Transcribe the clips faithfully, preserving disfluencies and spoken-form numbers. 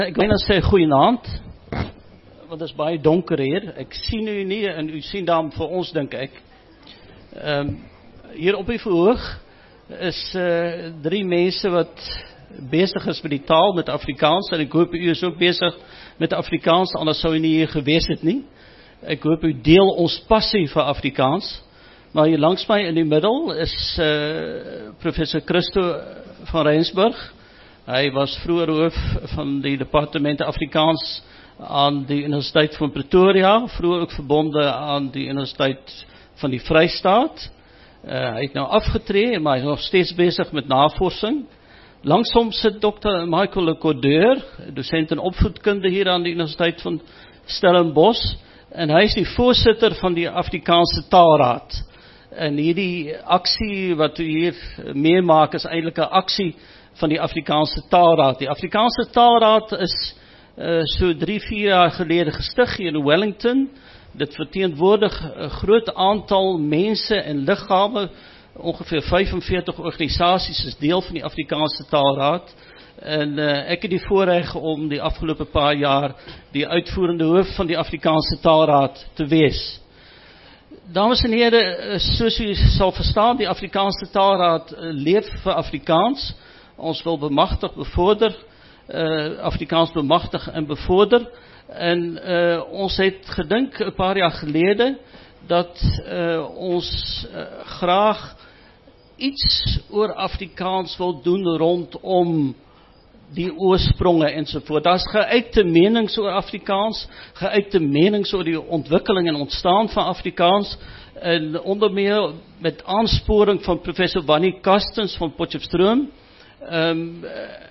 Ek wil net sê goeienaand, want dit is baie donker hier. Ek sien u nie en u sien dan vir ons, dink ek. Um, hier op die verhoog is uh, drie mense wat bezig is met die taal, met Afrikaans, en ek hoop u is ook bezig met Afrikaans, anders sou u nie hier gewees het nie. Ek hoop u deel ons passie vir Afrikaans. Maar hier langs my in die middel is uh, professor Christo van Rensburg. Hy was vroeger hoof van die departement Afrikaans aan die Universiteit van Pretoria, vroeger ook verbonden aan die Universiteit van die Vrystaat. Uh, hy het nou afgetree, maar hy is nog steeds bezig met navorsing. Langsom sit dokter Michael Le Cordeur, docent in opvoedkunde hier aan die Universiteit van Stellenbosch, en hy is die voorsitter van die Afrikaanse Taalraad. En hierdie aksie wat u hier meemaak is eintlik 'n aksie van die Afrikaanse Taalraad. Die Afrikaanse Taalraad is uh, so drie, vier jaar gelede gestig hier in Wellington. Dit verteenwoordig 'n groot aantal mense en liggame, ongeveer vyfenveertig organisasies is deel van die Afrikaanse Taalraad. En uh, ek het die voorreg om die afgelope paar jaar die uitvoerende hoof van die Afrikaanse Taalraad te wees. Dames en heren, soos u sal verstaan, die Afrikaanse Taalraad leef vir Afrikaans. Ons wil bemagtig, bevorder, uh, Afrikaans bemagtig en bevorder. En uh, ons het gedink, een paar jaar gelede, dat uh, ons uh, graag iets oor Afrikaans wil doen rondom die oorspronge enzovoort. Daar is geuite menings oor Afrikaans, geuite menings oor die ontwikkeling en ontstaan van Afrikaans, en onder meer met aansporing van professor Wannie Kastens van Potchefstroom, um,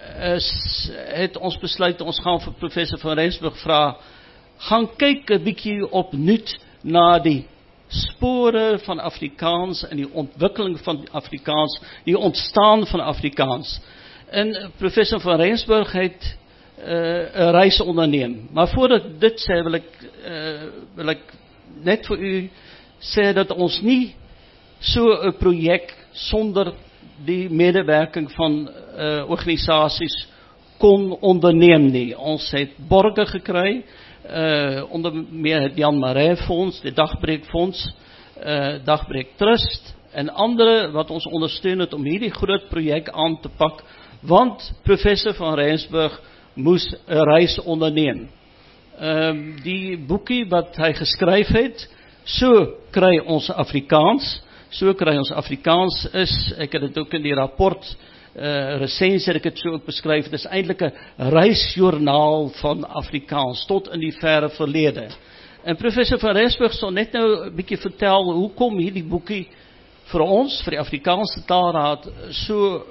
is, het ons besluit, ons gaan vir professor van Rensburg vra, gaan kyk 'n bietjie opnuut na die spore van Afrikaans en die ontwikkeling van Afrikaans, die ontstaan van Afrikaans. En professor van Rensburg het uh, 'n reis onderneem. Maar voordat ek dit sê, wil ek, uh, wil ek net vir u sê dat ons nie so 'n projek sonder die medewerking van uh, organisasies kon onderneem nie. Ons het borge gekry, uh, onder meer het Jan Marais Fonds, die Dagbreek Fonds, uh, Dagbreek Trust, en andere wat ons ondersteun het om hierdie groot projek aan te pak, want professor van Rensburg moes 'n reis onderneem. Um, die boekie wat hy geskryf het, so kry ons Afrikaans, so kry ons Afrikaans is, ek het dit ook in die rapport, uh, recensie, ek het so ook beskryf, dit is eintlik 'n reisjoernaal van Afrikaans, tot in die verre verlede. En professor van Rensburg sal net nou 'n bietjie vertel, hoekom hierdie boekie vir ons, vir die Afrikaanse Taalraad, so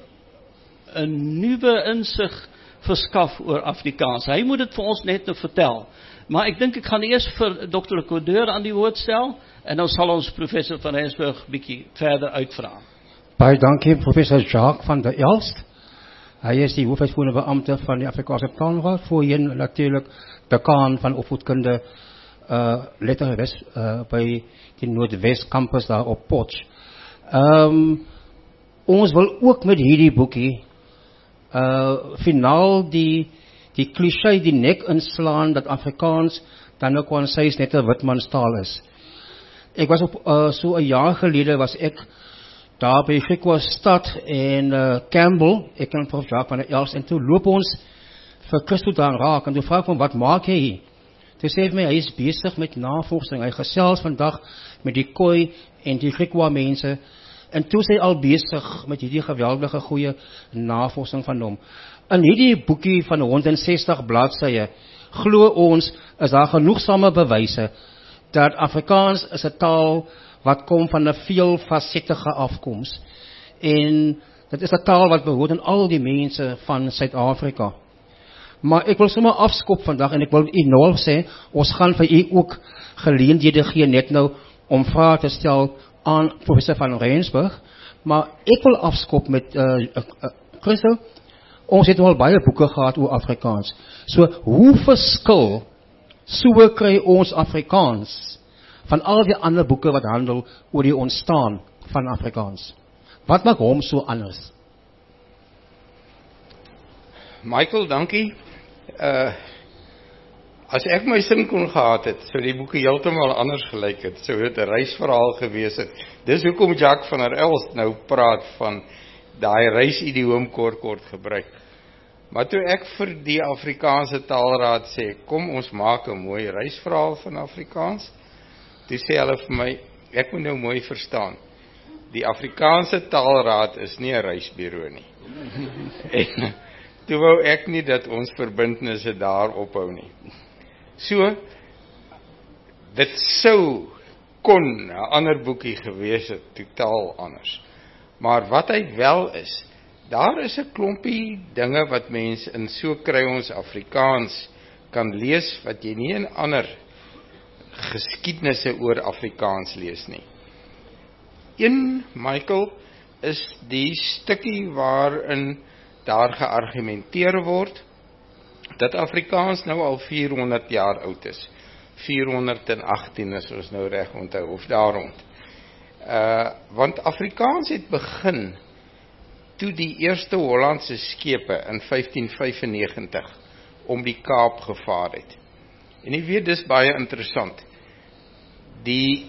'n nuwe insig verskaf oor Afrikaans. Hy moet dit vir ons net nou vertel. Maar ek dink ek gaan eers vir dokter Le Cordeur aan die woord stel, en dan sal ons professor van Rensburg bietjie verder uitvra. Baie dankie, professor Jacques van der Elst. Hy is die hoofuitvoerende beampte van die Afrikaanse Taalraad, voorheen natuurlik dekaan van opvoedkunde uh, letterwes uh, by die Noordwes kampus daar op Potch. Um, ons wil ook met hierdie boekie Uh, finaal die, die cliché die nek inslaan dat Afrikaans dan ook aan sy net 'n witmanstaal is. Ek was op uh, so 'n jaar gelede was ek daar by Griekwa stad en uh, Campbell, ek ken prof Jacques van der Elst, en toe loop ons vir Christo daar raak en toe vra ek hom, wat maak hy hier? Toe sê hy vir my, hy is besig met navorsing, hy gesels vandag met die Khoi en die Griekwa mense. En toe is hy al bezig met hierdie geweldige goeie navorsing van hom. In hierdie boekie van honderdsestig bladsye, glo ons, is daar genoegsame bewyse, dat Afrikaans is 'n taal, wat kom van 'n veelfasettige afkoms. En dit is 'n taal wat behoort aan al die mense van Suid-Afrika. Maar ek wil sommer afskop vandag, en ek wil u nou sê, ons gaan vir u ook geleenthede gee net nou, om vrae te stel, aan professor van Rensburg, maar ek wil afskop met uh, uh, uh, Christo, ons het al baie boeke gehad oor Afrikaans, so hoe verskil so kry ons Afrikaans van al die ander boeke wat handel oor die ontstaan van Afrikaans? Wat maak hom so anders? Michael, dankie. uh, as ek my sin kon gehad het, sou die boeke heeltemal anders gelyk het, sou dit 'n reisverhaal gewees het. Dis hoekom Jacques van der Elst nou praat van daai reisidioom kort kort gebruik. Maar toe ek vir die Afrikaanse Taalraad sê, kom ons maak 'n mooi reisverhaal van Afrikaans, toe sê hulle vir my, ek moet nou mooi verstaan, die Afrikaanse Taalraad is nie 'n reisbureau nie. En toe wou ek nie dat ons verbintenisse daar ophou nie. So, dit sou kon 'n ander boekie gewees het, totaal anders. Maar wat hy wel is, daar is 'n klompie dinge wat mense in So Kry Ons Afrikaans kan lees, wat jy nie in ander geskiedenisse oor Afrikaans lees nie. Een, Michael, is die stukkie waarin daar geargumenteer word, dat Afrikaans nou al vierhonderd jaar oud is. vierhonderdagtien is ons nou reg onthou, of daar rond. Uh, want Afrikaans het begin toe die eerste Hollandse skepe in vyftien vyfennegentig om die Kaap gevaar het. En jy weet, dis baie interessant. Die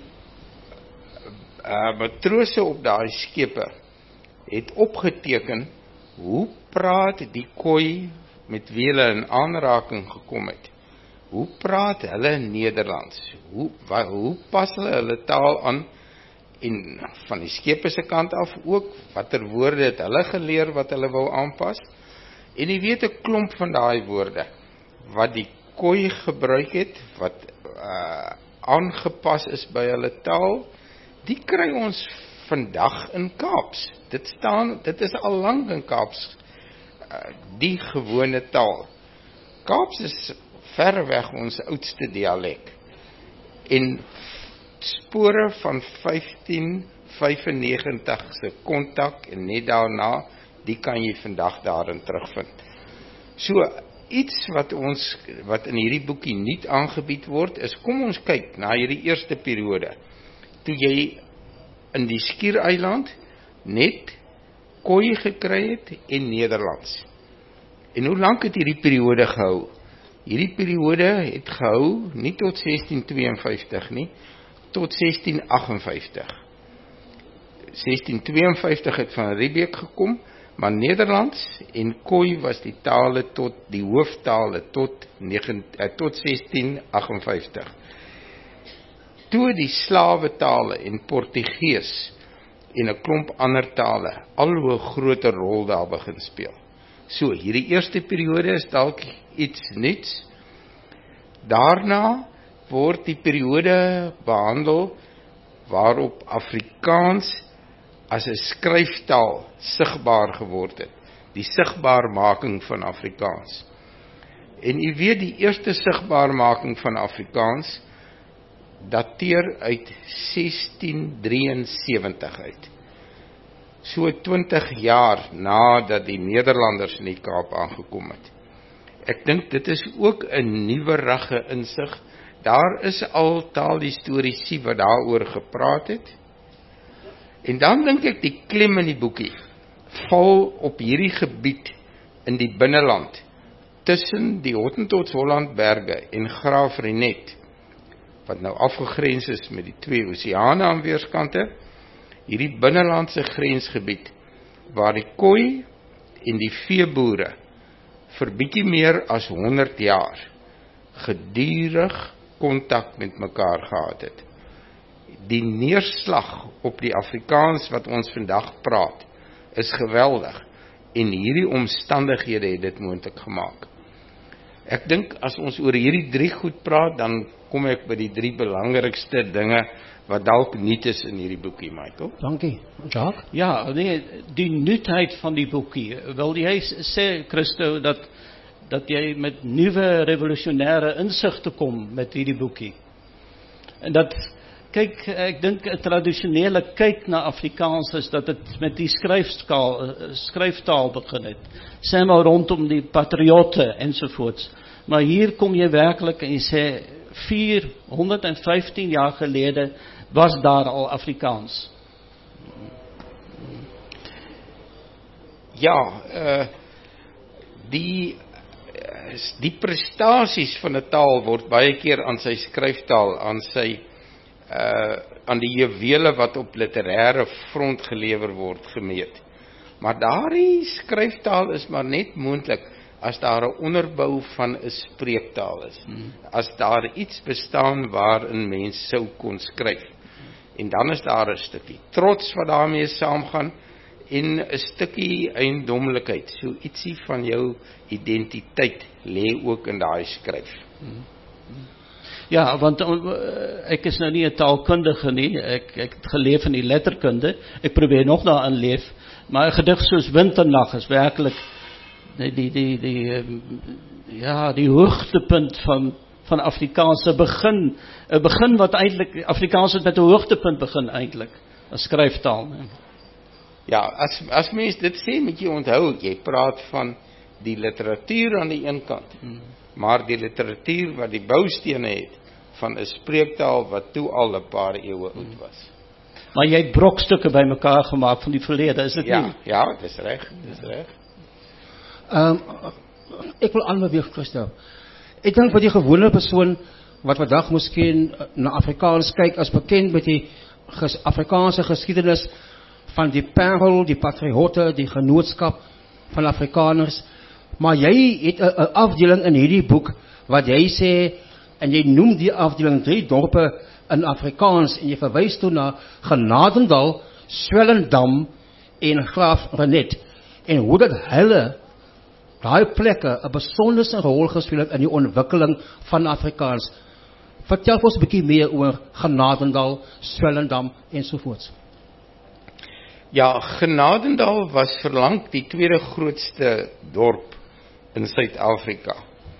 uh, matrose op daai skepe het opgeteken hoe praat die Khoi met wie hulle in aanraking gekom het. Hoe praat hulle Nederlands? Hoe, wa, hoe pas hulle hulle taal aan? En van die skepe se kant af ook, watter woorde het hulle geleer wat hulle wou aanpas? En jy weet 'n klomp van daai woorde wat die Khoi gebruik het, wat uh, aangepas is by hulle taal, die kry ons vandag in Kaaps. Dit staan, dit is al lank in Kaaps, uh, die gewone taal. Kaaps is verreweg ons oudste dialek. En spore van vyftien vyfennegentig se kontak en net daarna, die kan jy vandag daarin terugvind. So, iets wat ons, wat in hierdie boekie nie aangebied word, is kom ons kyk na hierdie eerste periode, toe jy in die Skiereiland net Khoi gekry het en Nederlands. En hoe lank het hierdie periode gehou? Hierdie periode het gehou nie tot sestien tweeënvyftig nie, tot sestien agtenvyftig. sestien tweeënvyftig het van Riebeeck gekom, maar Nederlands en Khoi was die tale tot, die hooftale tot, negen, eh, tot sestien agtenvyftig. Toe die slawetale en Portugees en 'n klomp ander tale al hoe groter rol daar begin speel. So, hierdie eerste periode is dalk iets nuuts. Daarna word die periode behandel waarop Afrikaans as 'n skryftaal sigbaar geword het. Die sigbaarmaking van Afrikaans. En u weet, die eerste sigbaarmaking van Afrikaans dateer uit sestien drieënsewentig uit. So twintig jaar nadat die Nederlanders in die Kaap aangekom het. Ek dink dit is ook 'n nuwerige insig. Daar is al taalhistorici wat daaroor gepraat het. En dan dink ek die klem in die boekie val op hierdie gebied in die binneland tussen die Hottentots-Hollandberge en Graaf Reinet, wat nou afgegrens is met die twee oseane aan weerskante, hierdie binnelandse grensgebied waar die Khoi en die veeboere vir bietjie meer as honderd jaar gedurig kontak met mekaar gehad het. Die neerslag op die Afrikaans wat ons vandag praat, is geweldig, en hierdie omstandighede het dit moontlik gemaak. Ek dink as ons oor hierdie drie goed praat, dan kom ek by die drie belangrikste dinge wat dalk nuut is in hierdie boekie, Michael. Dankie. Jacques? Ja, nee, die nuutheid van die boekie. Wil jy sê, Christo, dat dat jy met nuwe revolusionêre insigte kom met hierdie boekie? En dat, kyk, ek dink 'n tradisionele kyk na Afrikaans is dat dit met die skryfskaal, skryftaal begin het. Sê maar rondom die patriotte ensovoorts. Maar hier kom jy werklik en jy sê vierhonderdvyftien jaar gelede was daar al Afrikaans. Ja, uh, die uh, is die prestasies van 'n taal word baie keer aan sy skryftaal, aan sy uh, aan die juwele wat op literêre front gelewer word gemeet. Maar daardie skryftaal is maar net moontlik as daar 'n onderbou van 'n spreektaal is. Hmm. As daar iets bestaan waarin mens sou kon skryf. En dan is daar 'n stukkie trots wat daarmee saamgaan en 'n stukkie eiendomlikheid. So ietsie van jou identiteit lê ook in daai skryf. Hmm. Ja, want uh, ek is nou nie 'n taalkundige nie, ek, ek het geleef in die letterkunde, ek probeer nog daarin leef, maar 'n gedig soos Winternag is werklik die, die, die, die, ja, die hoogtepunt van, van Afrikaanse begin, 'n begin wat eintlik, Afrikaans het met 'n hoogtepunt begin eintlik, as skryftaal. Ne? Ja, as, as mens dit sê, moet jy onthou, jy praat van die literatuur aan die een kant, hmm. maar die literatuur wat die boustene het, van 'n spreektaal wat toe al 'n paar eeue oud was. Maar jy het brokstukke bymekaar gemaak van die verlede, is dit ja, nie? Ja, dis reg, dis reg. Um, ek wil aanbeweeg, Christel. Ek dink vir die gewone persoon wat vandag miskien na Afrikaans kyk, as bekend met die ges, Afrikaanse geskiedenis van die Parel, die Patriotte, die Genootskap van Afrikaners, maar jy het 'n afdeling in hierdie boek wat jy sê, en jy noem die afdeling drie dorpe in Afrikaans, en jy verwys toe na Genadendal, Swellendam en Graaf-Reinet, en hoe dat hulle, daai plekke, 'n besondere rol gespeel het in die ontwikkeling van Afrikaans. Vertel ons 'n bietjie meer oor Genadendal, Swellendam en sovoorts. Ja, Genadendal was verlang die tweede grootste dorp in Suid-Afrika.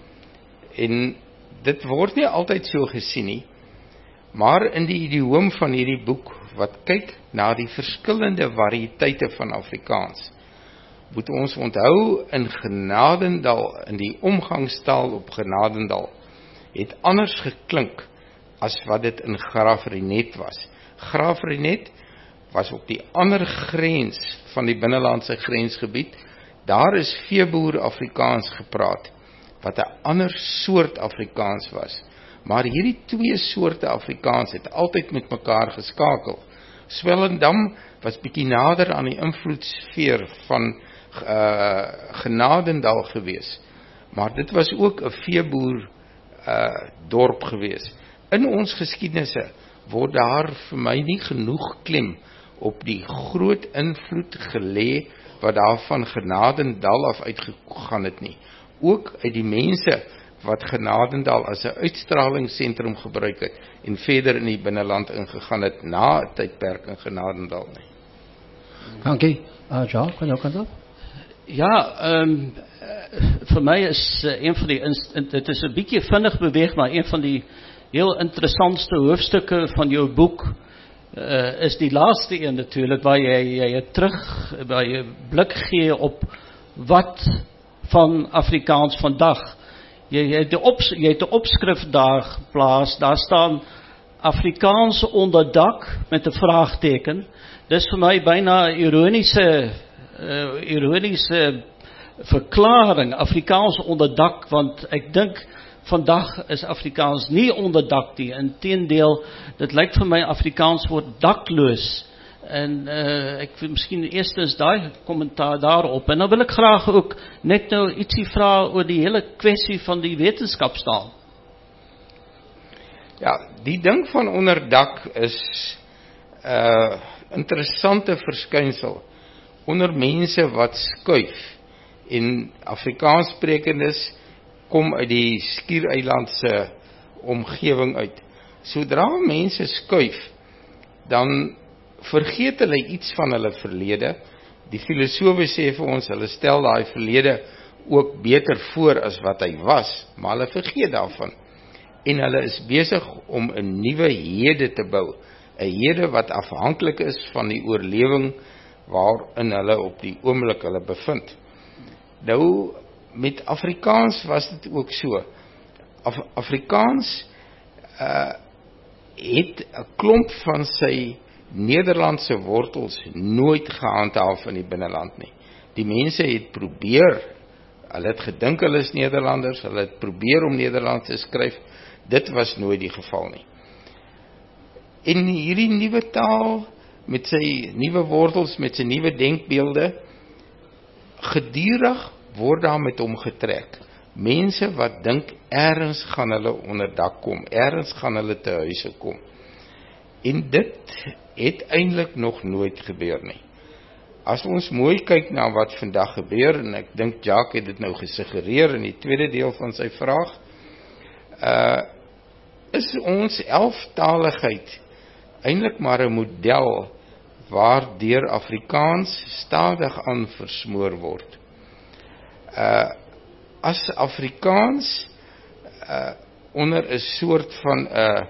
En dit word nie altyd so gesien nie, maar in die idioom van hierdie boek, wat kyk na die verskillende variëteite van Afrikaans, moet ons onthou, in Genadendal, in die omgangstaal op Genadendal, het anders geklink as wat dit in Graaf-Reinet was. Graaf-Reinet was op die ander grens van die binnelandse grensgebied. Daar is veeboer Afrikaans gepraat, wat 'n ander soort Afrikaans was. Maar hierdie twee soorte Afrikaans het altyd met mekaar geskakel. Swellendam was bietjie nader aan die invloedsfeer van uh, Genadendal gewees. Maar dit was ook 'n veeboer uh, dorp gewees. In ons geskiedenisse word daar vir my nie genoeg klem op die groot invloed gelê wat daar van Genadendal af uitgegaan het nie. Ook uit die mense wat Genadendal as 'n uitstralingsentrum gebruik het en verder in die binneland ingegaan het na 'n tydperk in Genadendal nie. Dankie. Uh, Jacques, kan jy ook aan? Ja, um, vir my is uh, een van die, dit is 'n bietjie vinnig beweeg, maar een van die heel interessantste hoofstukke van jou boek uh, is die laaste een natuurlijk, waar jy, jy terug, waar jy blik gee op wat van Afrikaans vandag. Jy, jy het 'n op, jy het 'n opskrif daar geplaas, daar staan Afrikaans onder dak met 'n vraagteken. Dis vir my byna 'n ironiese uh, ironiese verklaring, Afrikaans onder dak, want ek dink vandag is Afrikaans nie onder dak nie. Inteendeel, dit lyk vir my Afrikaans word dakloos. En uh, ek wil miskien eerstens daai kommentaar daarop, en dan wil ek graag ook net nou ietsie vra oor die hele kwessie van die wetenskapstaal. Ja, die ding van onderdak is 'n uh, interessante verskynsel onder mense wat skuif, en Afrikaanssprekendes kom uit die Skiereilandse omgewing uit. Sodra mense skuif, dan vergeet hulle iets van hulle verlede. Die filosofe sê vir ons, hulle stel daai verlede ook beter voor as wat hy was, maar hulle vergeet daarvan. En hulle is besig om 'n nuwe hede te bou, 'n hede wat afhanklik is van die oorlewing waarin hulle op die oomblik hulle bevind. Nou, met Afrikaans was dit ook so. Af, Afrikaans uh, het 'n klomp van sy Nederlandse wortels nooit gehandhaaf in die binneland nie. Die mense het probeer hulle het gedink hulle is Nederlanders, hulle het probeer om Nederlands te skryf, dit was nooit die geval nie. En hierdie nuwe taal, met sy nuwe wortels, met sy nuwe denkbeelde, gedurig word daar met hom getrek. Mense wat dink, ergens gaan hulle onder dak kom, ergens gaan hulle te huise kom. En dit het eintlik nog nooit gebeur nie. As ons mooi kyk na wat vandag gebeur, en ek dink Jacques het dit nou gesuggereer in die tweede deel van sy vraag, uh, is ons elftaligheid eintlik maar 'n model waardeur Afrikaans stadig aan versmoor word. Uh, as Afrikaans uh, onder 'n soort van 'n uh,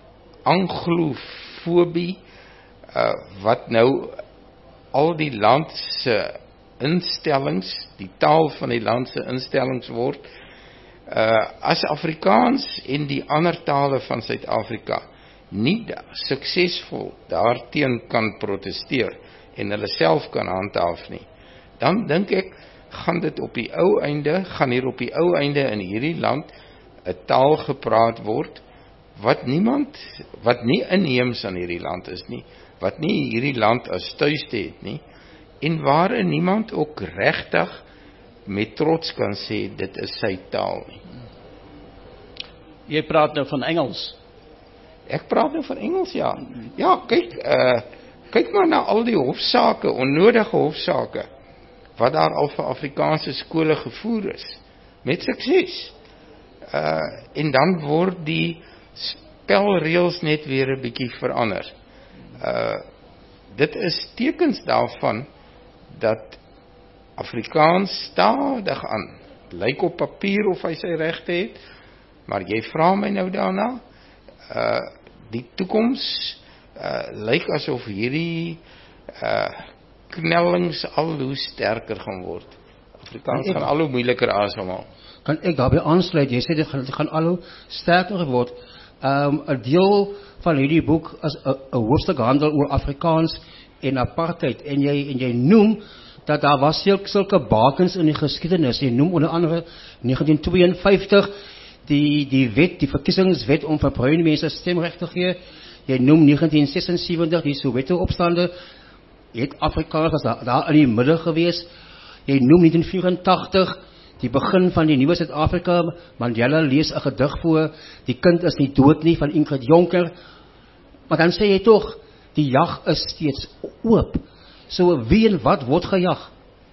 anglofobie uh, wat nou al die land se instellings, die taal van die land se instellings word, uh, as Afrikaans en die ander tale van Suid-Afrika nie suksesvol daarteen kan protesteer en hulle self kan handhaaf nie, dan dink ek, gaan dit op die ou einde, gaan hier op die ou einde in hierdie land 'n taal gepraat word, wat niemand, wat nie inheems aan hierdie land is nie, wat nie hierdie land as tuiste het nie, en waarin niemand ook regtig met trots kan sê, dit is sy taal nie. Jy praat nou van Engels. Ek praat nou van Engels, ja. Ja, kyk, uh, kyk maar na al die hofsaake, onnodige hofsaake, wat daar al vir Afrikaanse skole gevoer is, met sukses. Uh, en dan word die spelreëls net weer 'n bietjie verander. Uh, dit is tekens daarvan, dat Afrikaans stadig aan, lyk op papier of hy sy regte het, maar jy vra my nou daarna, uh, die toekoms uh, lyk asof hierdie uh, knellings al hoe sterker gaan word. Afrikaans gaan al hoe moeiliker asemhaal. Kan ek daarbij aansluit, jy sê dit gaan, dit gaan al hoe sterker word. Um, 'n deel van hierdie boek is 'n hoofstuk handel oor Afrikaans en apartheid, en jy, en jy noem dat daar was sulke, sulke bakens in die geskiedenis. Jy noem onder andere negentien tweeënvyftig die, die wet, die verkiesingswet om vir bruin mense stemrecht te gee. Jy noem negentien sesensewentig die Soweto opstande, het Afrikaans was daar, daar in die midden gewees. Jy noem negentien vyerentagtig die begin van die nuwe Suid-Afrika. Mandela lees 'n gedig voor, die kind is nie dood nie, van Ingrid Jonker. Maar dan sê jy toch, die jag is steeds oop. So wie en wat word gejag?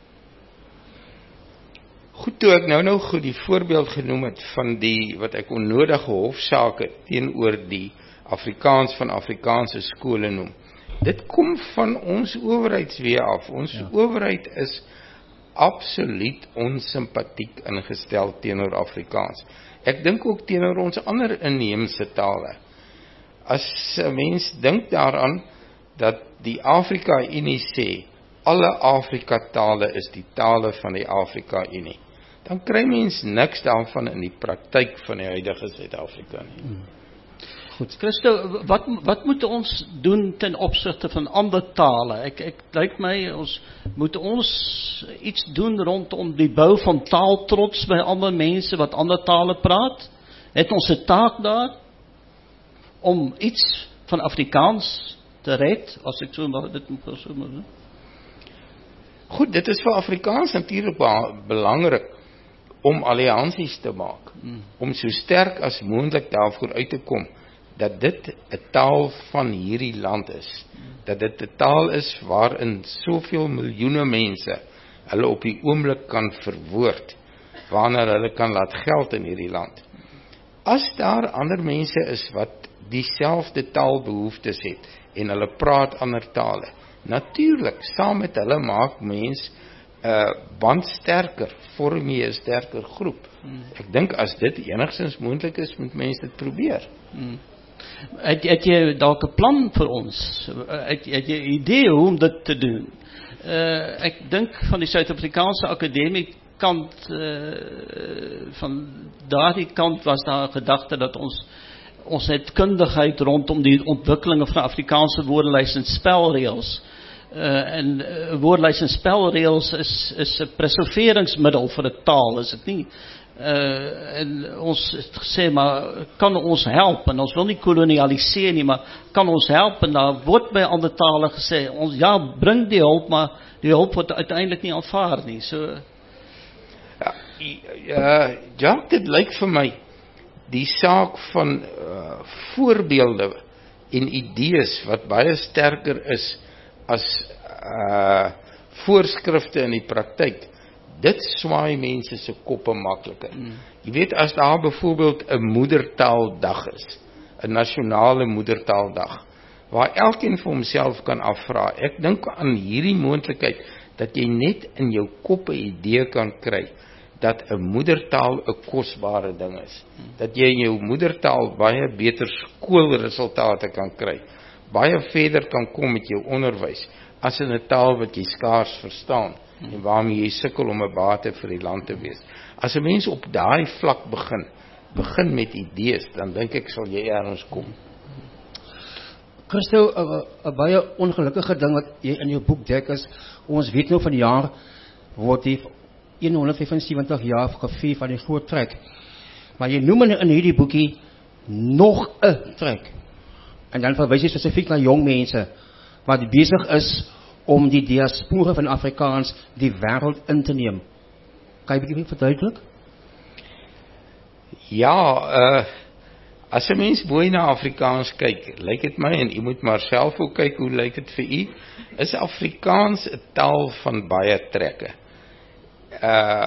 Goed, toe ek nou nou goed die voorbeeld genoem het van die, wat ek onnodige hofsaake teenoor die Afrikaans van Afrikaanse skole noem. Dit kom van ons owerheidswee af. Ons ja. owerheid is absoluut onsympatiek ingestel teenoor Afrikaans. Ek dink ook teenoor ons ander inheemse tale. As 'n mens dink daaraan dat die Afrika-Unie sê, alle Afrika-tale is die tale van die Afrika-Unie, dan kry mens niks daarvan in die praktyk van die huidige Suid-Afrika nie. Hmm. Goed, Christo, wat, wat moet ons doen ten opsigte van ander tale? Ek, ek lyk my, ons moet ons iets doen rondom die bou van taaltrots by ander mense wat ander tale praat? Het ons 'n taak daar om iets van Afrikaans te red, as ek so maar dit moet so maar doen? Goed, dit is vir Afrikaans natuurlik belangrik om alliansies te maak, hmm. om so sterk as moontlik daarvoor uit te kom, dat dit 'n taal van hierdie land is, dat dit 'n taal is waarin soveel miljoene mense hulle op die oomblik kan verwoord, waarna hulle kan laat geld in hierdie land. As daar ander mense is wat dieselfde taalbehoeftes het, en hulle praat ander tale, natuurlik, saam met hulle maak mens 'n uh, band sterker, vorm jy 'n sterker groep. Hmm. Ek dink as dit enigstens moontlik is, moet mense dit probeer. Hmm. Het, het jy dalk 'n plan vir ons? Het, het jy 'n idee hoe om dit te doen? Uh, ek dink van die Suid-Afrikaanse Akademie kant, uh, van daardie kant was daar 'n gedagte dat ons ons het kundigheid rondom die ontwikkelinge van Afrikaanse woordelys en spelreëls Uh, en uh, woordlys en spelreëls is is 'n preserveringsmiddel vir 'n taal, is dit nie? Uh, en ons het gesê, maar kan ons help? En ons wil nie kolonialiseer nie, maar kan ons help? En daar word by ander tale gesê, ons ja, bring die hulp, maar die hulp word uiteindelik nie aanvaar nie. So ja, ja, ja, dit lyk vir my die saak van uh, voorbeelde en idees wat baie sterker is as uh, voorskrifte in die praktyk. Dit swaai mense se koppe makliker. Mm. Jy weet, as daar byvoorbeeld 'n moedertaaldag is, 'n nasionale moedertaaldag, waar elkeen vir homself kan afvra, ek dink aan hierdie moontlikheid, dat jy net in jou kop 'n idee kan kry, dat 'n moedertaal 'n kosbare ding is. Mm. Dat jy in jou moedertaal baie beter skoolresultate kan kry, baie verder kan kom met jou onderwys, as in 'n taal wat jy skaars verstaan, en waarmee jy sukkel om 'n bate vir die land te wees. As 'n mens op daai vlak begin, begin met idees, dan dink ek sal jy ergens kom. Christo, 'n baie ongelukkige ding wat jy in jou boek dek is, ons weet nou van die jaar, word die honderdvyfensewentig jaar gevier van die groot trek. Maar jy noem in hierdie boekie nog 'n trek. En dan verwys jy spesifiek na jong mense, wat besig is om die diaspora van Afrikaans die wêreld in te neem. Kan jy bietjie verduidelik? Ja, uh, as 'n mens mooi na Afrikaans kyk, lyk dit my, en jy moet maar self ook kyk hoe lyk dit vir u, is Afrikaans 'n taal van baie trekke. Uh,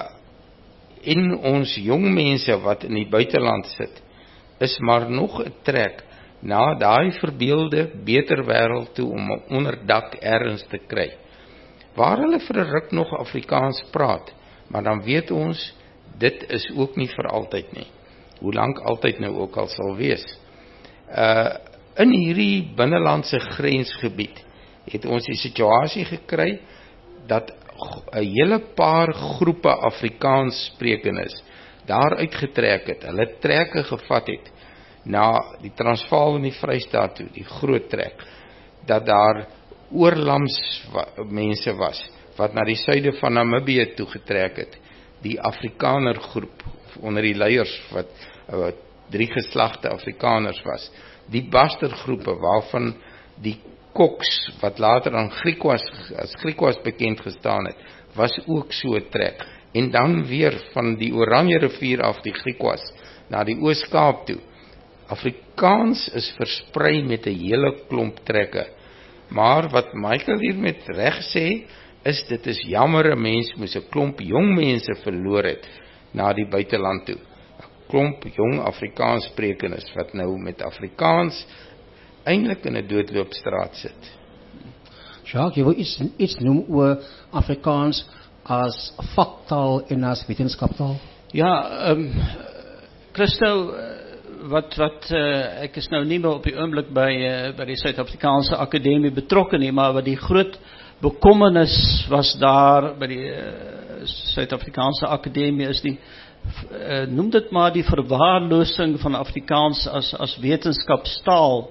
in ons jong mense wat in die buiteland sit, is maar nog 'n trek na daai verbeelde beter wêreld toe om 'n onderdak ergens te kry, waar hulle vir 'n ruk nog Afrikaans praat, maar dan weet ons, dit is ook nie vir altyd nie, hoe lank altyd nou ook al sal wees. Uh, in hierdie binnelandse grensgebied, het ons die situasie gekry, dat 'n hele paar groepe Afrikaans sprekendes daar uitgetrek het, hulle trekke gevat het, na die Transvaal en die Vrystaat toe, die groot trek, dat daar oorlands mense was, wat na die suide van Namibië toe getrek het, die Afrikaner groep, onder die leiers, wat, wat drie geslagte Afrikaners was, die Bastergroepe, waarvan die Koks, wat later aan Griekwas, as Griekwas bekend gestaan het, was ook so trek, en dan weer van die Oranje rivier af, die Griekwas, na die Oos-Kaap toe. Afrikaans is versprei met 'n hele klomp trekke, maar wat Michael hier met reg sê, is dit is jammer 'n mens moes 'n klomp jong mense verloor het na die buiteland toe. 'n Klomp jong Afrikaans sprekendes wat nou met Afrikaans eintlik in 'n doodloopstraat sit. Jacques, jy wil iets, iets noem oor Afrikaans as vaktaal en as wetenskaptaal? Ja, um, Christo, wat, wat uh, ek is nou nie meer op die oomblik by, uh, by die Suid-Afrikaanse Akademie betrokke nie, maar wat die groot bekommernis was daar by die uh, Suid-Afrikaanse Akademie is die, uh, noem dit maar die verwaarlosing van Afrikaans as, as wetenskapstaal.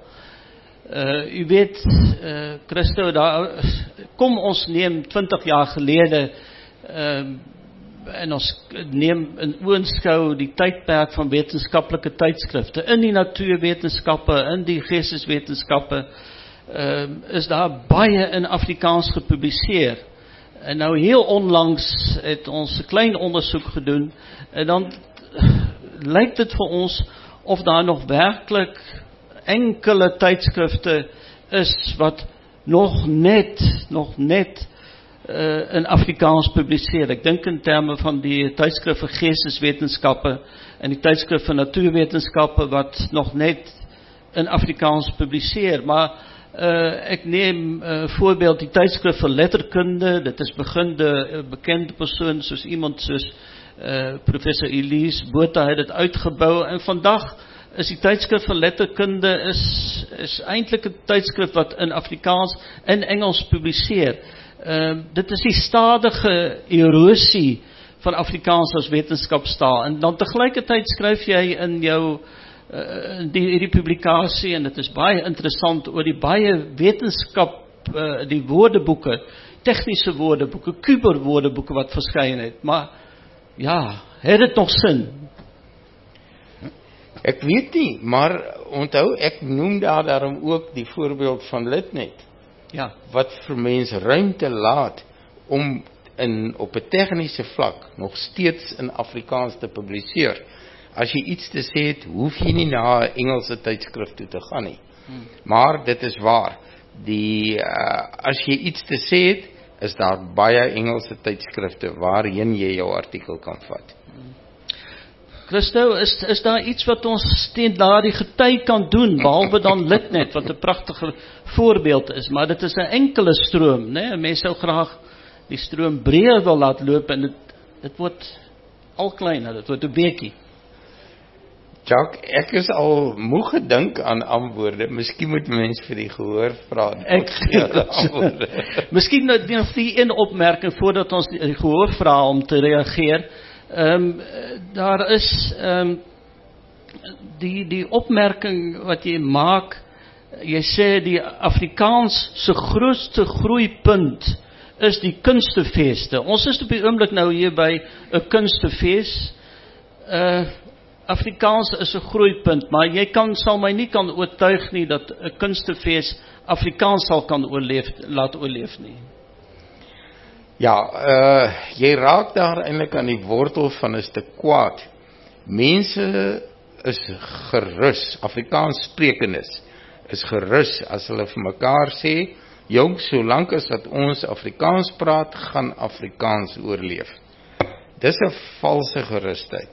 Uh, u weet, uh, Christo, daar, kom ons neem twintig jaar gelede, uh, en ons neem in oënskou die tydperk van wetenskaplike tydskrifte, in die natuurwetenskappe, in die geesteswetenskappe, uh, is daar baie in Afrikaans gepubliseer. En nou heel onlangs het ons 'n klein ondersoek gedoen, en dan lyk dit vir ons of daar nog werklik enkele tydskrifte is wat nog net, nog net uh, in Afrikaans publiseer. Ek dink in terme van die tydskrif vir geesteswetenskappe en die tydskrif vir natuurwetenskappe wat nog net in Afrikaans publiseer. Maar uh, ek neem uh, voorbeeld die tydskrif vir letterkunde, dit is beginde uh, bekende persoon soos iemand soos uh, professor Elise Botha het dit uitgebou, en vandag is die tydskrif vir letterkunde is, is eintlik 'n tydskrif wat in Afrikaans en Engels publiseer. Uh, dit is die stadige erosie van Afrikaans as wetenskapstaal, en dan tegelijkertijd skryf jy in jou uh, in die, die publikasie, en dit is baie interessant oor die baie wetenskap uh, die woordeboeke, tegniese woordeboeke, kuber woordeboeke wat verskyn het, maar ja, het dit nog sin? Ek weet nie, maar onthou, ek noem daar daarom ook die voorbeeld van Litnet, Ja, wat vir mense ruimte laat om in, op 'n tegniese vlak nog steeds in Afrikaans te publiseer. As jy iets te sê het, hoef jy nie na 'n Engelse tydskrif toe te gaan nie. Hmm. Maar dit is waar, die, uh, as jy iets te sê het, is daar baie Engelse tydskrifte waarheen jy jou artikel kan vat. Christo, is, is daar iets wat ons teen daardie gety kan doen, behalwe dan Litnet, wat 'n pragtige voorbeeld is, maar dit is 'n enkele stroom, né? Mense sou graag die stroom breër wil laat loop, en dit, dit word al kleiner, dit word 'n beetjie. Jacques, ek is al moeg gedink aan antwoorde, miskien moet mens vir die gehoor vra. Ek miskien nog die een opmerking, voordat ons die gehoor vra om te reageer. Um, daar is um, die, die opmerking wat jy maak, jy sê die Afrikaans se grootste groeipunt is die kunstefeeste. Ons is op die oomblik nou hier by 'n kunstefees. Uh, Afrikaans is 'n groeipunt, maar jy kan, sal my nie kan oortuig nie dat 'n kunstefees Afrikaans sal kan oorleef, laat oorleef nie. Ja, uh, jy raak daar eintlik aan die wortel van 'n stuk kwaad. Mense is gerus, Afrikaans sprekendes is gerus as hulle vir mekaar sê, jong, solank as dat ons Afrikaans praat, gaan Afrikaans oorleef. Dis 'n valse gerusheid.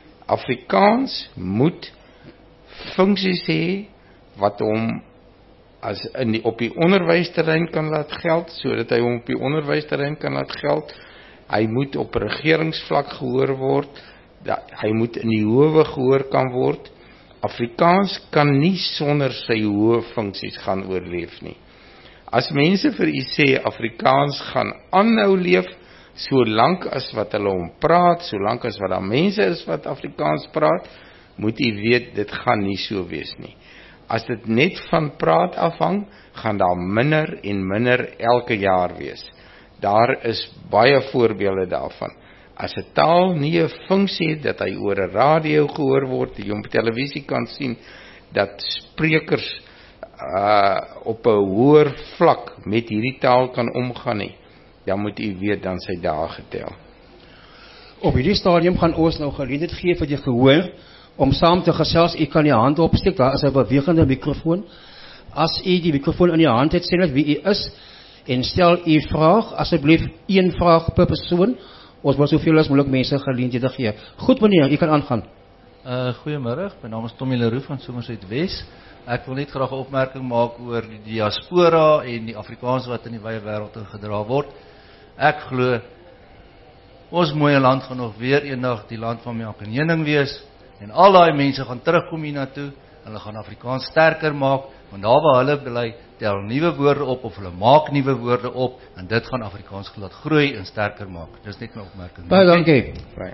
Afrikaans moet funksies hê wat hom as in die, op die onderwysterrein kan laat geld, sodat hy hom op die onderwysterrein kan laat geld. Hy moet op regeringsvlak gehoor word, da, hy moet in die howe gehoor kan word. Afrikaans kan nie sonder sy hoë funksies gaan oorleef nie. As mense vir u sê Afrikaans gaan aanhou leef, solank as wat hulle hom praat, solank as wat daar mense is wat Afrikaans praat, moet u weet, dit gaan nie so wees nie. As dit net van praat afhang, gaan daar minder en minder elke jaar wees. Daar is baie voorbeelde daarvan. As 'n taal nie 'n funksie het, dat hy oor 'n radio gehoor word, jy op televisie kan sien, dat sprekers uh, op 'n hoër vlak met hierdie taal kan omgaan nie, dan moet u weet, dan sy dae getel. Op hierdie stadium gaan ons nou geleentheid gee vir die gehoor om saam te gesels. U kan die hand opsteek, daar is 'n bewegende mikrofoon. As u die mikrofoon in die hand het, sê net wie u is en stel u vraag, asseblief een vraag per persoon. Ons wil soveel as moontlik mense geleenthede gee. Goed meneer, u kan aangaan. Uh, goeiemiddag, my naam is Tommy Leroux van Somerset Wes. Ek wil net graag 'n opmerking maak oor die diaspora en die Afrikaans wat in die wye wêreld gedra word. Ek glo ons mooie land gaan nog weer eendag die land van melk en honing wees, en al daai mense gaan terugkom hiernatoe, hulle gaan Afrikaans sterker maak, want daar waar hulle bly, tel nuwe woorde op, of hulle maak nuwe woorde op, en dit gaan Afrikaans laat groei en sterker maak. Dis net my opmerking. Baie dankie.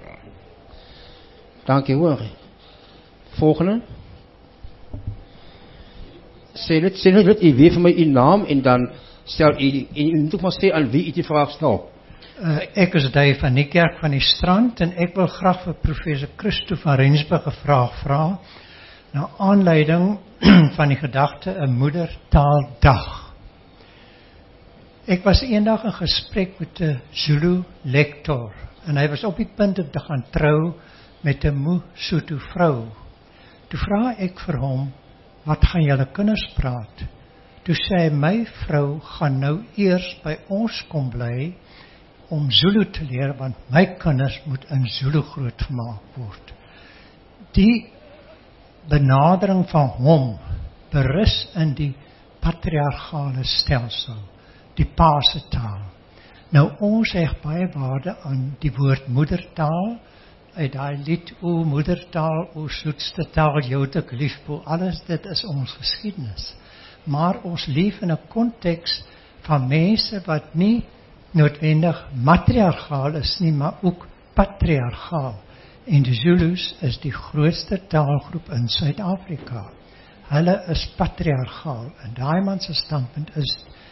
Dankie hoor. Volgende. Sê net, sê net, u weet vir my u naam, en dan stel u, en u moet ook maar sê aan wie u die vraag stel. Uh, ek is Dave van die Kerk van die Strand, en ek wil graag vir professor Christo van Rensburg 'n vraag vra, na aanleiding van die gedagte 'n moedertaaldag. Ek was eendag in gesprek met 'n Zulu lektor, en hy was op die punt om te gaan trou met 'n Mosotho vrou. Toe vra ek vir hom, wat gaan julle kinders praat? Toe sê hy, my vrou gaan nou eers by ons kom bly om Zulu te leer, want my kinders moet in Zulu grootgemaak word. Die benadering van hom berus in die patriargale stelsel, die paase taal. Nou ons heg baie waarde aan die woord moedertaal, uit daai lied, o moedertaal, o soetste taal, jou te liefbo, alles dit is ons geskiedenis. Maar ons leef in 'n konteks van mense wat nie noodwendig matriargaal is nie, maar ook patriargaal. En die Zulus is die grootste taalgroep in Suid-Afrika. Hulle is patriargaal, en daai man se standpunt is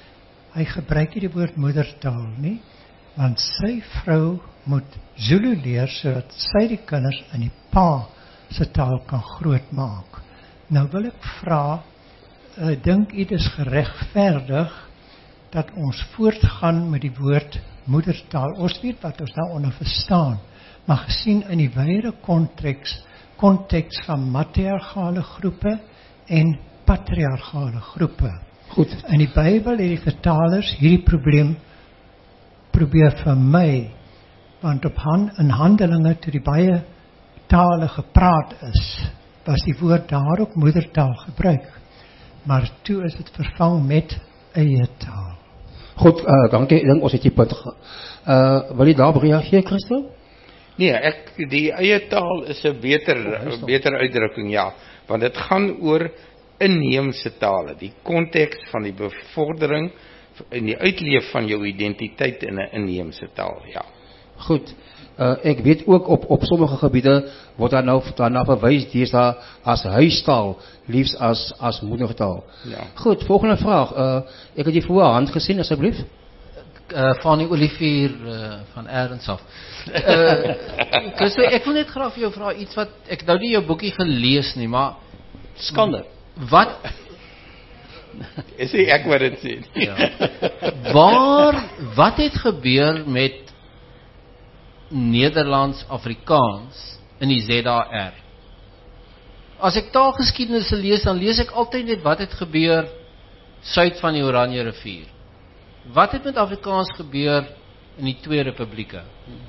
hy gebruik nie die woord moedertaal nie, want sy vrou moet Zulu leer, sodat sy die kinders in die pa se taal kan grootmaak. Nou wil ek vra, uh, dink u dis geregverdig dat ons voortgaan met die woord moedertaal? Ons weet wat ons daaronder verstaan, maar gesien in die wyeer konteks, konteks van matriargale groepe en patriargale groepe. Goed. In die Bybel het die vertalers hierdie probleem probeer vermy, want op hand, in Handelinge toe die baie tale gepraat is, was die woord daar ook moedertaal gebruik, maar toe is dit vervang met eie taal. Goed, uh, dankie, ek dink ons het die punt. Uh, wil jy daarop reageer, Christo? Nee, ek, die eie taal is 'n beter, oh, beter uitdrukking, ja, want dit gaan oor inheemse tale, die konteks van die bevordering en die uitleef van jou identiteit in 'n inheemse taal, ja. Goed, uh, ek weet ook op, op sommige gebiede word daar nou daarna verwys deesdae as huistaal, liefs as, as moedertaal. Ja. Goed, volgende vraag. Uh, ek het jy voor haar hand gesien, asseblief. Uh, van die Olivier uh, van Erns af. Uh, Christo, ek wil net graag vir jou vra iets wat, ek nou nie jou boekie gelees nie, maar Skande. Wat Is ek wat dit sê? Ja. Waar, wat het gebeur met Nederlands-Afrikaans in die Z A R? As ek taalgeskiedenis lees, dan lees ek altyd net wat het gebeur suid van die Oranje rivier. Wat het met Afrikaans gebeur in die twee republieke?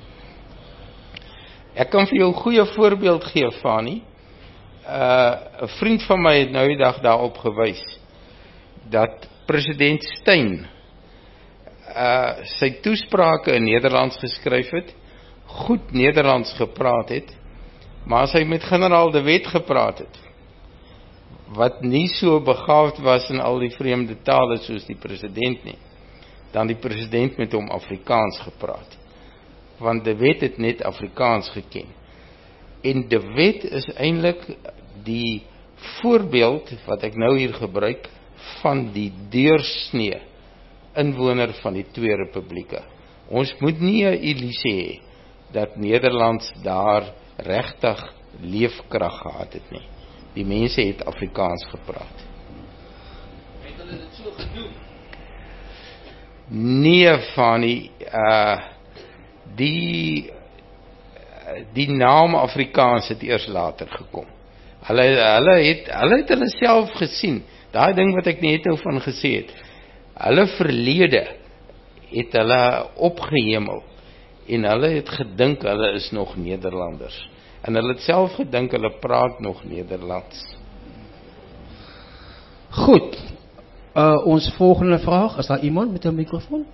Ek kan vir jou 'n goeie voorbeeld gee, Fanie. Uh, 'n vriend van my het nou die dag daarop gewys dat president Steyn uh, sy toesprake in Nederlands geskryf het, goed Nederlands gepraat het, maar as hy met generaal De Wet gepraat het, wat nie so begaafd was in al die vreemde tale soos die president nie, dan die president met hom Afrikaans gepraat. Want De Wet het net Afrikaans geken. En De Wet is eintlik die voorbeeld wat ek nou hier gebruik van die deursnee inwoner van die twee republieke. Ons moet nie 'n illusie hê dat Nederlands daar regtig leefkrag gehad het nie. Die mense het Afrikaans gepraat. Het hulle dit so gedoen? Nee, Fanie, uh, die die naam Afrikaans het eers later gekom. Hulle hulle het hulle het hulle self gesien. Daai ding wat ek net nou van gesê het. Hulle verlede het hulle opgehemel en hulle het gedink hulle is nog Nederlanders. En hulle het self gedink hulle praat nog Nederlands. Goed. Uh, ons volgende vraag, is daar iemand met 'n mikrofoon?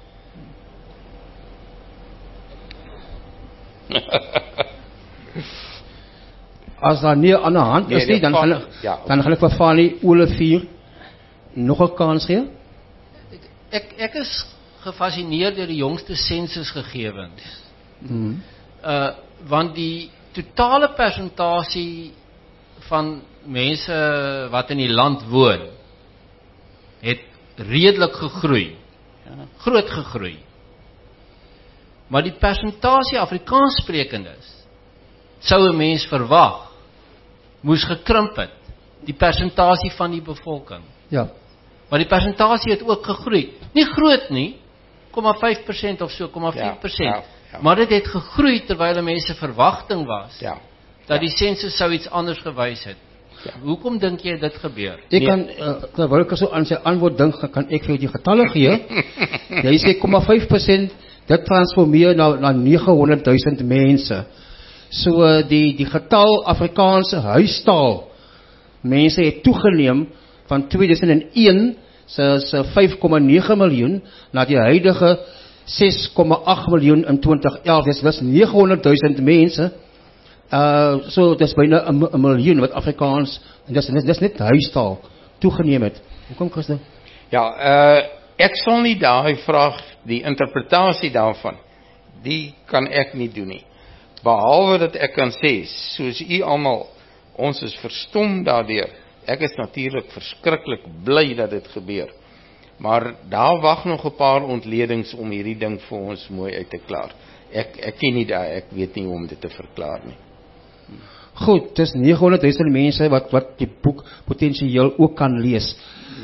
As daar nie aan die hand is nie, dan gaan ek, ja, dan gaan ek vir Fanie Olivier nog 'n kans gee. Ek ek is gefascineerd deur die jongste sensusgegewens. Hmm. Uh want die totale persentasie van mense wat in die land woon het redelik gegroei. Groot gegroei. Maar die persentasie Afrikaanssprekendes sou 'n mens verwag moes gekrimp het. Die persentasie van die bevolking. Ja. Maar die persentasie het ook gegroei. Nie groot nie, nul komma vyf persent of so, nul komma vier persent. Ja, ja, ja. Maar dit het gegroei terwyl mense verwagting was Ja. dat die sensus sou iets anders gewys het. Ja. Hoekom dink jy dit gebeur? Ek kan, uh, terwyl ek so aan sy antwoord dink, kan ek vir die getalle gee. Jy sê nul komma vyf persent, dit transformeer na, na negenhonderdduisend mense. So uh, die, die getal Afrikaanse huistaal mense het toegeneem van tweeduisend een se se vyf komma nege miljoen na die huidige ses komma agt miljoen in twintig elf. Dis was negenhonderdduisend mense. Uh so dis byna 'n miljoen wat Afrikaans en dis dis, dis net huistaal toegeneem het. Hoekom, Christo? Ja, uh, ek sal nie daai vraag, die interpretasie daarvan, die kan ek nie doen nie. Behalwe dat ek kan sê, soos u almal, ons is verstom daardeur. Ek is natuurlik verskriklik bly dat dit gebeur. Maar daar wag nog 'n paar ontledings om hierdie ding vir ons mooi uit te klaar. Ek ek ken nie daai, ek weet nie hoe om dit te verklaar nie. Goed, dis negenhonderdduisend mense wat wat die boek potensieel ook kan lees.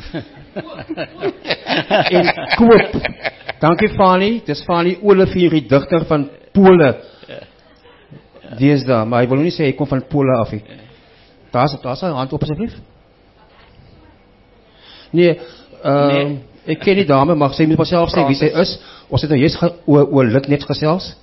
En koop. Dankie Fanny, dis Fanny Olivier, die digter van Pole. Dis daar, maar hy wil nie sê hy kom van Pole af nie. Daar's daar's 'n hand op asseblief. Nee, uh, nee. Ek ken die dame, maar sy moet maar self sê wie sy is. Ons het nou juist oor oor Litnet gesels.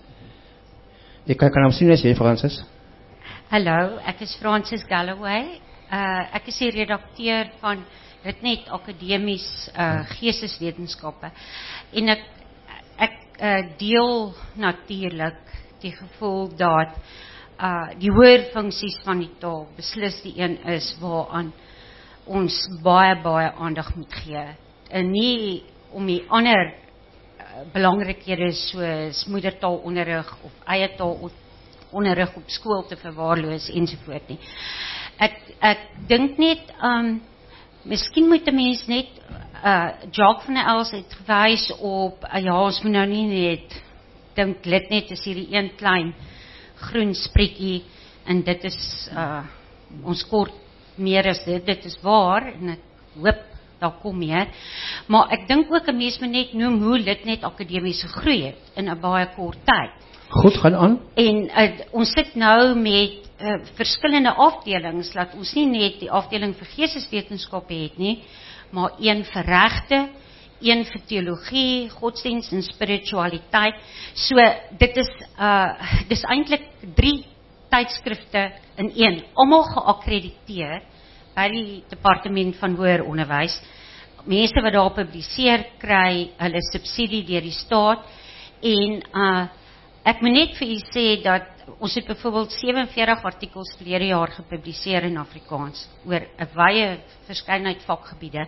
Ek kan kan hom sien as jy Francis. Hallo, ek is Francis Galloway. Uh, ek is die redakteur van Litnet Akademies uh, Geesteswetenskappe. En ek ek uh, deel natuurlik die gevoel dat uh, die hoër funksies van die taal beslis die een is waaraan ons baie baie aandag moet gee. En nie om die ander uh, belangrikhede soos moedertaalonderrig of eie taalonderrig op skool te verwaarloos ensovoort nie. Ek ek dink net um, miskien moet 'n mens net uh, Jacques van der Els het gewys op uh, ja, ons moet nou nie net dink Litnet is hierdie een klein groen sprietjie en dit is uh, ons kort meer as dit, dit is waar en ek hoop daar kom meer, maar ek dink ook 'n mens moet net noem hoe Litnet Akademies gegroei het in 'n baie kort tyd. Goed, gaan aan. En uh, ons sit nou met uh, verskillende afdelings, laat ons nie net die afdeling vir geesteswetenskappe het nie, maar een vir regte, een vir teologie, godsdienst en spiritualiteit. So dit is uh, dis eintlik drie tydskrifte in een, almal geakkrediteer by die departement van hoër onderwys. Mense wat daar publiseer kry hulle subsidie deur die staat en uh, ek moet net vir u sê dat ons het byvoorbeeld sewenveertig artikels verlede jaar gepubliseer in Afrikaans oor 'n wye verskeidenheid vakgebiede.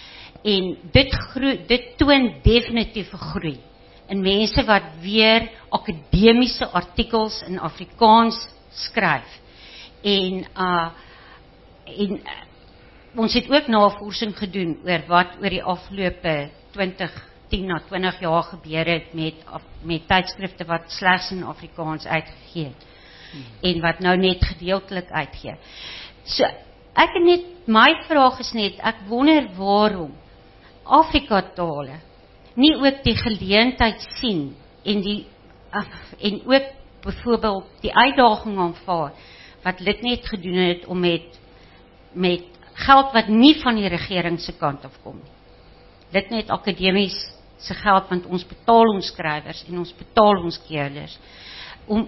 En dit groei, dit toon definitief 'n groei in mense wat weer akademiese artikels in Afrikaans skryf. En uh en uh, ons het ook navorsing gedoen oor wat oor die afgelope twintig tien na twintig jaar gebeur het met met tydskrifte wat slegs in Afrikaans uitgegee het hmm. en wat nou net gedeeltelik uitgee. So ek net my vraag is net ek wonder waarom Afrika tale nie ook die geleentheid sien en die uh, en ook byvoorbeeld die uitdaging aanvaar wat Litnet gedoen het om met met geld wat nie van die regering se kant af kom nie. Litnet Akademies se geld want ons betaal ons skrywers en ons betaal ons keerders. Om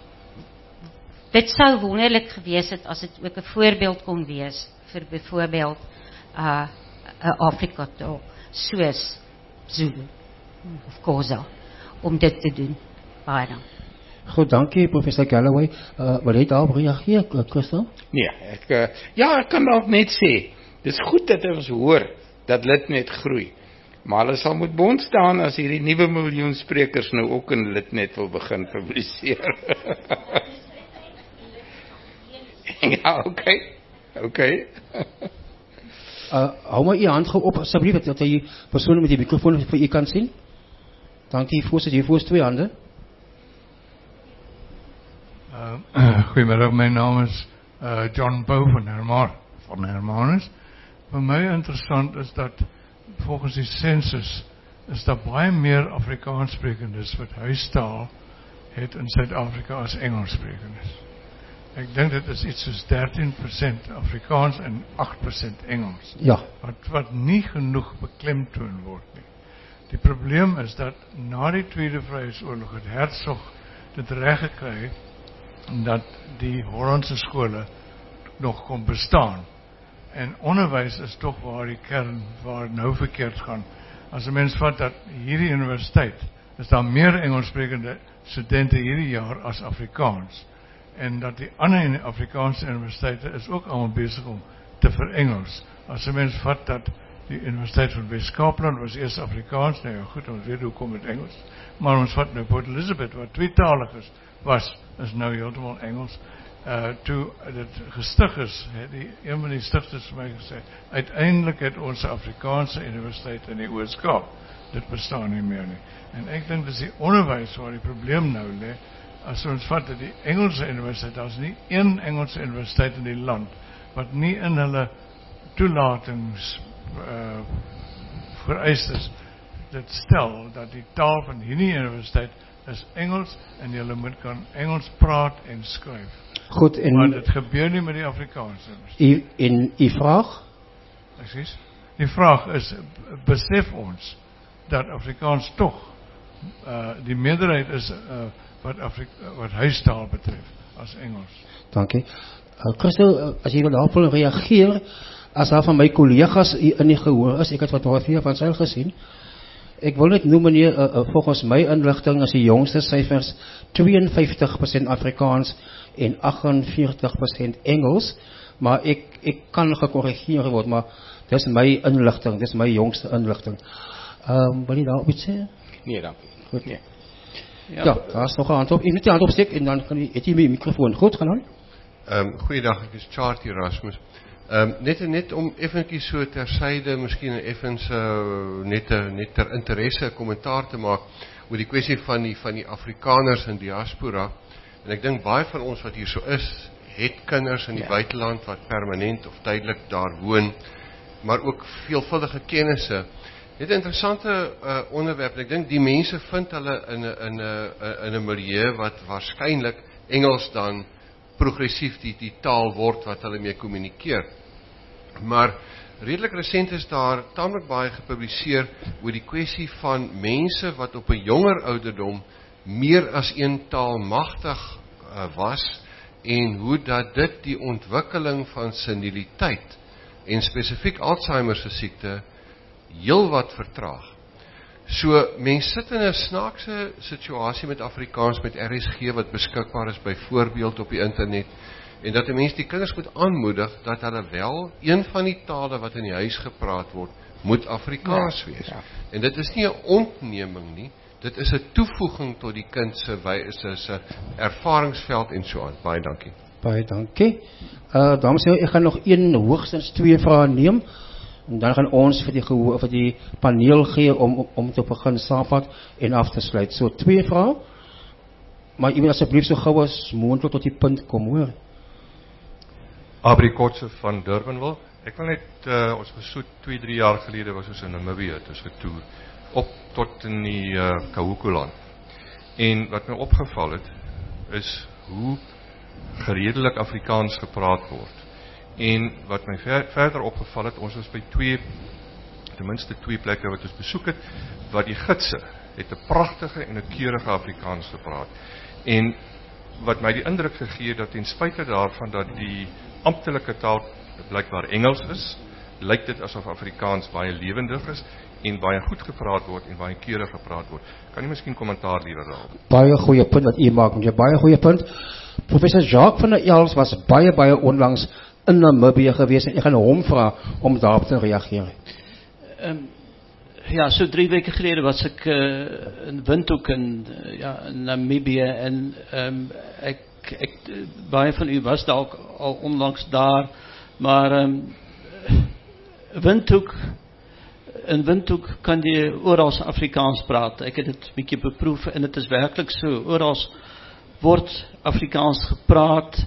dit sou wonderlik gewees het as dit ook 'n voorbeeld kon wees vir byvoorbeeld 'n uh, 'n Afrika taal soos Zulu of Khoza om dit te doen. Baie dankie. Goed, dankie professor Galloway. Uh, wil jy daarop reageer, Christel? Nee, ek uh, ja, ek kan dalk net sê, dis goed dat ons hoor dat Litnet groei. Maar hulle sal moet bond staan as hierdie nuwe miljoen sprekers nou ook in Litnet wil begin publiseer. Ja, oké. Oké. Uh, hou maar je hand op, alsjeblieft, dat je persoon met die microfoon voor je kan zien. Dankie, voorzitter. Je voorst twee handen. Uh, goedemiddag, mijn naam is uh, John Bow van Herman, van Hermanus. Voor mij interessant is dat volgens die census is daar baie meer Afrikaans sprekendes wat huistaal het in Suid-Afrika als Engels sprekendes. Ik denk dat het iets zoals dertien procent Afrikaans en acht procent Engels. Ja. Wat, wat niet genoeg beklemtoon wordt. Nie. Die probleem is dat na die Tweede Vryheidsoorlog het Hertzog dit reg gekry dat die Hollandse skole nog kon bestaan. En onderwijs is toch waar die kern, waar het nou verkeerd gaan. As 'n mens vat dat hierdie universiteit, is daar meer Engelssprekende studente hierdie jaar as Afrikaans. En dat die ander Afrikaanse universiteite is ook allemaal bezig om te verengels. As 'n mens vat dat die Universiteit van Wes-Kaapland was eerst Afrikaans, nou ja goed, ons weet hoe kom het Engels. Maar ons vat nou Port Elizabeth, wat tweetalig is, was, is nou heeltemal Engels. uh, toe dit gestig is, het die, een van die stigters vir my gesê, uiteindelik het ons Afrikaanse universiteit in die Oos-Kaap, dit bestaan nie meer nie. En ek dink dis die onderwys waar die probleem nou lê, as ons vat dat die Engelse universiteit, daar is nie een Engelse universiteit in die land, wat nie in hulle toelatings uh, vereistes, dit stel, dat die taal van hierdie universiteit is Engels, en julle moet kan Engels praat en skryf. Goed, en maar dit gebeur nie met die Afrikaanse universiteit. U, en u vraag? Precies. Die vraag is, besef ons, dat Afrikaans toch, uh, die meerderheid is, uh, wat, Afri wat huistaal betref, as Engels. Dankie. Uh, Christel, uh, as jy wil daarop wil reageer, as daar van my collega's in die gehoor is, ek het fotografie van sy gesien, ek wil net noem meneer, uh, uh, volgens my inligting is die jongste syfers tweeënvyftig persent Afrikaans en agtenveertig persent Engels, maar ek, ek kan gekorrigeer word, maar dis my inligting, dis my jongste inligting. Um, wil jy daarop iets sê? Nee, dankie. Goed. Nee. Ja, ja, daar is nog een hand op. Ek moet die hand opsteek en dan kan jy, het jy my microfoon. Goed, gaan aan. Um, goeiedag, ek is Charlie Erasmus. Um, net en net om effenkies so tersyde, miskien effens uh, net, net ter interesse kommentaar te maak oor die kwessie van die, van die Afrikaners in diaspora. En ek dink baie van ons wat hier so is, het kinders in die ja. buiteland wat permanent of tydelik daar woon, maar ook veelvuldige kennisse. Dit is 'n interessante uh, onderwerp. Ek dink die mense vind hulle in 'n in 'n in 'n milieu wat waarskynlik Engels dan progressief die, die taal word wat hulle mee kommunikeer. Maar redelik resent is daar tamelik baie gepubliseer oor die kwessie van mense wat op 'n jonger ouderdom meer as een taal magtig uh, was en hoe dat dit die ontwikkeling van seniliteit en spesifiek Alzheimer se siekte heel wat vertraag. So, mens sit in 'n snaakse situasie met Afrikaans, met R S G wat beskikbaar is, byvoorbeeld op die internet, en dat die mens die kinders moet aanmoedig, dat hulle wel, een van die tale wat in die huis gepraat word, moet Afrikaans ja, wees. Ja. En dit is nie 'n ontneming nie, dit is 'n toevoeging tot die kind se se ervaringsveld en so aan. Baie dankie. Baie dankie. Uh, dames en heren, ek gaan nog een, hoogstens twee vrae neem, en dan gaan ons vir die, gehoor, vir die paneel gee om, om te begin saamvat en af te sluit. So, twee vrae, maar u moet asseblief so gauw as moontlik tot die punt kom, hoor. Abri Kotse van Durbanville. Ek wil net, uh, ons was so twee, drie jaar gelede was ons in Namibië, het ons getoer, op tot in die uh, Kahuku-land. En wat my opgeval het, is hoe geredelik Afrikaans gepraat word. En wat my ver, verder opgeval het, ons was by twee, ten minste twee plekke wat ons besoek het, wat die gidse het 'n pragtige en 'n keurige Afrikaans gepraat. En wat my die indruk gegee dat ten spyte daarvan dat die amptelike taal blykbaar Engels is, lyk dit asof Afrikaans baie lewendig is en baie goed gepraat word en baie keurig gepraat word. Kan jy miskien kommentaar lewer daarop? Baie goeie punt wat u maak, jy baie goeie punt. Professor Jacques van der Els was baie baie onlangs in Namibië gewees en ek gaan hom vra om daarop te reageer. Um, ja, so drie weke gelede was ek uh, in Windhoek in, uh, ja, in Namibië en um, ek, ek, baie van u was daar ook al onlangs daar, maar um, Windhoek, in Windhoek kan jy oral Afrikaans praat. Ek het dit 'n bietjie beproef en dit is werklik so, oral word Afrikaans gepraat.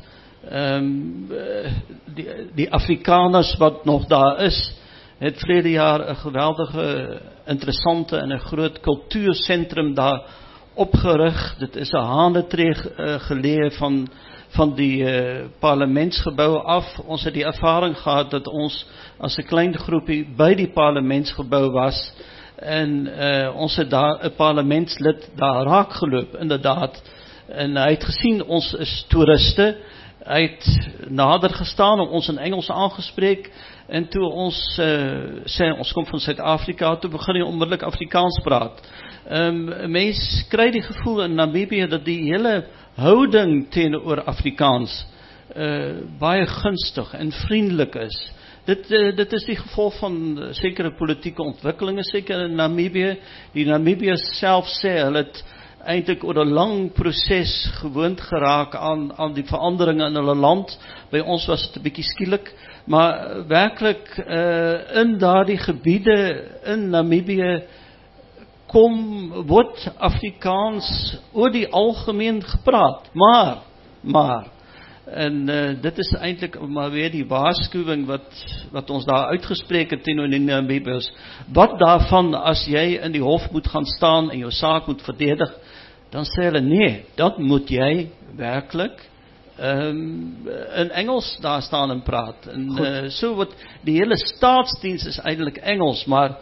Um, die, die Afrikaners wat nog daar is, het verlede jaar 'n geweldige, interessante en 'n groot kultuursentrum daar opgerig. Dit is 'n handetree uh, geleë van, van die uh, parlementsgebou af. Ons het die ervaring gehad dat ons as 'n klein groepie by die parlementsgebou was en uh, ons het daar 'n parlementslid daar raak geloop, inderdaad. En hy het gesien ons is toeriste. Hy het nader gestaan om ons in Engels aangespreek en toe ons uh, sê ons kom van Suid-Afrika, toe begin hy onmiddellik Afrikaans praat. Um, mens kry die gevoel in Namibië dat die hele houding teenoor Afrikaans uh, baie gunstig en vriendelik is. Dit, uh, dit is die gevolg van uh, sekere politieke ontwikkelinge, seker in Namibië. Die Namibiërs self sê, hulle het eintlik oor 'n lang proses gewoond geraak aan, aan die veranderinge in hulle land. By ons was dit 'n bietjie skielik, maar werklik uh, in daardie gebiede in Namibië kom, word Afrikaans oor die algemeen gepraat, maar, maar, en uh, dit is eintlik maar weer die waarskuwing wat, wat ons daar uitgespreek het teenoor die Namibiërs. Wat daarvan as jy in die hof moet gaan staan en jou saak moet verdedig, dan sê hulle, nee, dat moet jy werklik um, in Engels daar staan en praat. En uh, so wat, die hele staatsdiens is eintlik Engels, maar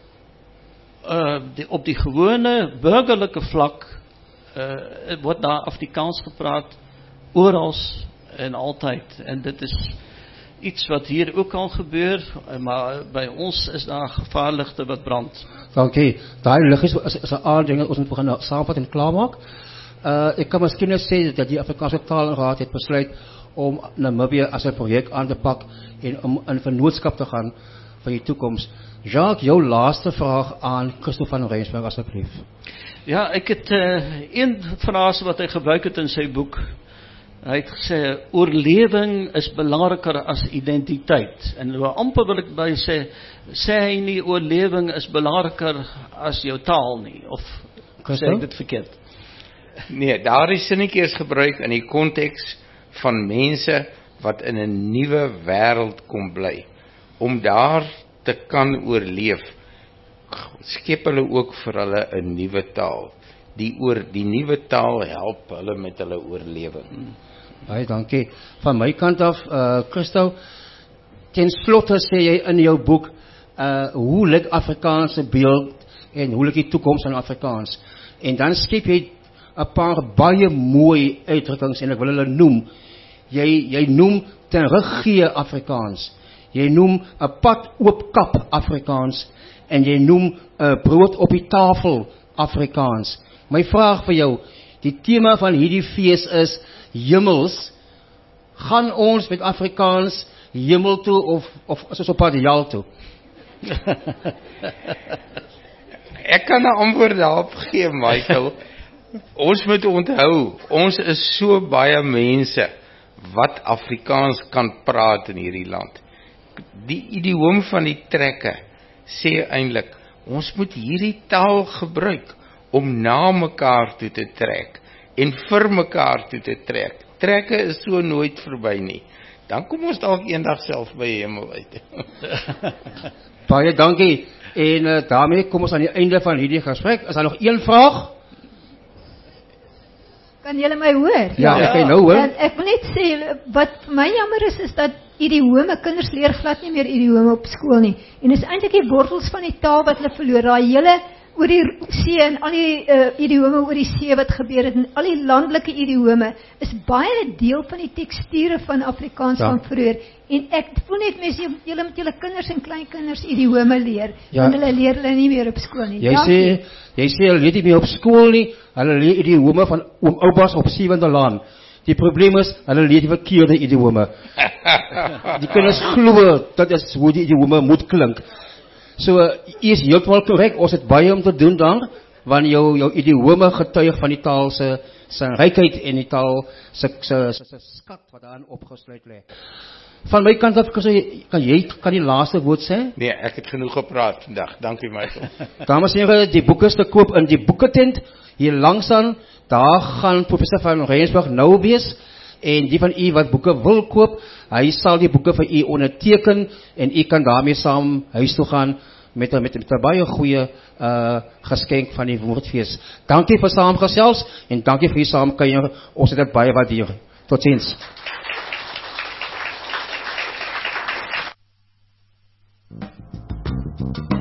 uh, die, op die gewone burgerlike vlak uh, word daar Afrikaans gepraat, orals en altyd. En dit is iets wat hier ook al gebeur, maar by ons is daar gevaarligte wat brand. Dankie. Daai lig is is 'n aard ding wat ons moet begin saamvat en klaarmaak. Uh ek kan miskien net sê dat die Afrikaanse Taalraad het besluit om Namibië as 'n projek aan te pak en om in vennootskap te gaan vir die toekoms. Jacques, jou laaste vraag aan Christo van Rensburg asseblief. Ja, ek het uh, een frase wat hy gebruik het in sy boek. Hy het gesê, oorlewing is belangriker as identiteit. En amper wil ek by sê, sê hy nie, oorlewing is belangriker as jou taal nie, of sê ek dit verkeerd? Nee, daar is sinnetjie is gebruik in die konteks van mense wat in 'n nuwe wêreld kom bly. Om daar te kan oorleef, skep hulle ook vir hulle 'n nuwe taal. Die, oor, die nuwe taal help hulle met hulle oorlewing. Baie dankie. Van my kant af, uh, Christo, ten slotte sê jy in jou boek, uh, hoe lyk Afrikaanse beeld en hoe lyk die toekoms van Afrikaans? En dan skep jy 'n paar baie mooi uitdrukkings en ek wil hulle noem. Jy, jy noem ten rug gee Afrikaans. Jy noem 'n pad oop kap Afrikaans. En jy noem 'n uh, brood op die tafel Afrikaans. My vraag vir jou, die tema van hierdie fees is hemels. Gaan ons met Afrikaans hemel toe of, of is ons op pad hel toe? Ek kan 'n antwoord daarop gee, Michael. Ons moet onthou, ons is so baie mense wat Afrikaans kan praat in hierdie land. Die idioom van die trekke sê eintlik, ons moet hierdie taal gebruik om na mekaar toe te trek en vir mekaar toe te trek. Trekke is so nooit verby nie. Dan kom ons dalk eendag self by hemel uit. Baie dankie. En uh, daarmee kom ons aan die einde van hierdie gesprek. Is daar nog een vraag? Kan julle my hoor? Ja, ja. Ek kan nou hoor. En ek wil net sê, wat vir my jammer is, is dat idiome, kinders leer glad nie meer idiome op skool nie. En is eintlik die wortels van die taal wat hulle verloor. Daai hele oor die see en al die uh, idiome oor die see wat gebeur het, en al die landelike idiome, is baie 'n deel van die teksture van Afrikaans ja. van vroeër. En ek voel net mense, julle met julle kinders en kleinkinders idiome leer, ja. en hulle leer hulle nie meer op skool nie. Jy sê, jy sê hulle leer nie meer op skool nie, hulle leer idiome van oom oupas op Sewende Laan. Die probleem is, hulle leer die verkeerde idiome. Die kinders glo, dat is hoe die idiome moet klink. So, uh, is heeltemal korrek, ons het baie om te doen dan, want jou, jou idiome getuig van die taal se, se rykheid en die taal se, se, se, se skat wat daarin opgesluit lê. Van my kant af, kan jy kan die laaste woord sê? Nee, ek het genoeg gepraat vandag, dankie Michael. Dames en heren, die boeke is te koop in die boeketent, hier langs aan, daar gaan professor van Rensburg nou wees, en die van u wat boeke wil koop, hy sal die boeke vir u onderteken, en u kan daarmee saam huis toe gaan, met een, met, met een baie goeie uh, geskenk van die woordfeest. Dankie vir saamgesels, en dankie vir u saamkuier, ons het dit baie waardeer. Tot ziens. Thank you.